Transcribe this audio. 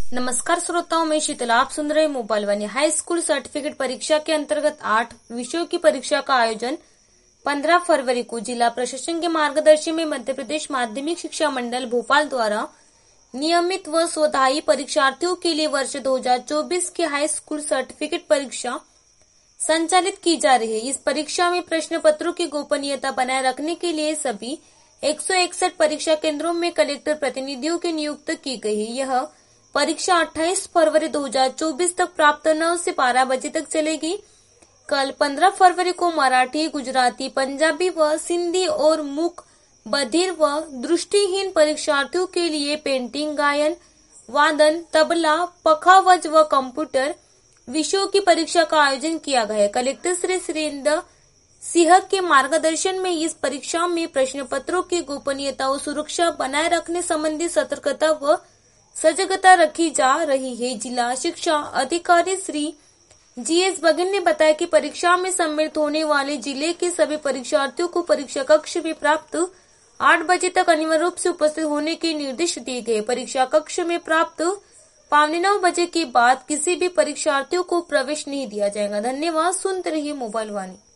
नमस्कार श्रोताओं, मैं शीतल। आप सुन रहे mobile Vani. High school certificate परीक्षा के अंतर्गत 8 विषयों की परीक्षा का आयोजन 15 फरवरी को जिला प्रशासन के मार्गदर्शन में मध्य प्रदेश माध्यमिक शिक्षा मंडल भोपाल द्वारा नियमित व स्वधायी परीक्षार्थियों के लिए वर्ष 2024 की हाई स्कूल सर्टिफिकेट परीक्षा संचालित की जा रही है। इस परीक्षा में प्रश्न पत्रों की गोपनीयता बनाए रखने के लिए सभी 161 परीक्षा केंद्रों में कलेक्टर प्रतिनिधियों की नियुक्ति की गई है। यह परीक्षा 28 फरवरी 2024 तक प्राप्त 9 से 12 बजे तक चलेगी। कल 15 फरवरी को मराठी, गुजराती, पंजाबी व सिंधी और मूक, बधिर व दृष्टिहीन परीक्षार्थियों के लिए पेंटिंग, गायन, वादन, तबला, पखावज व कंप्यूटर विषयों की परीक्षा का आयोजन किया गया है। कलेक्टर श्री सुरेंद्र सिंह के मार्गदर्शन में इस परीक्षा में प्रश्न पत्रों की गोपनीयता व सुरक्षा बनाए रखने संबंधी सतर्कता व सजगता रखी जा रही है। जिला शिक्षा अधिकारी श्री GS बघेल ने बताया कि परीक्षा में सम्मिलित होने वाले जिले के सभी परीक्षार्थियों को परीक्षा कक्ष में प्राप्त 8 बजे तक अनिवार्य रूप से उपस्थित होने के निर्देश दिए गए। परीक्षा कक्ष में प्राप्त 8:45 बजे के बाद किसी भी परीक्षार्थियों को प्रवेश नहीं दिया जाएगा। धन्यवाद। सुनते रहिए मोबाइल वाणी।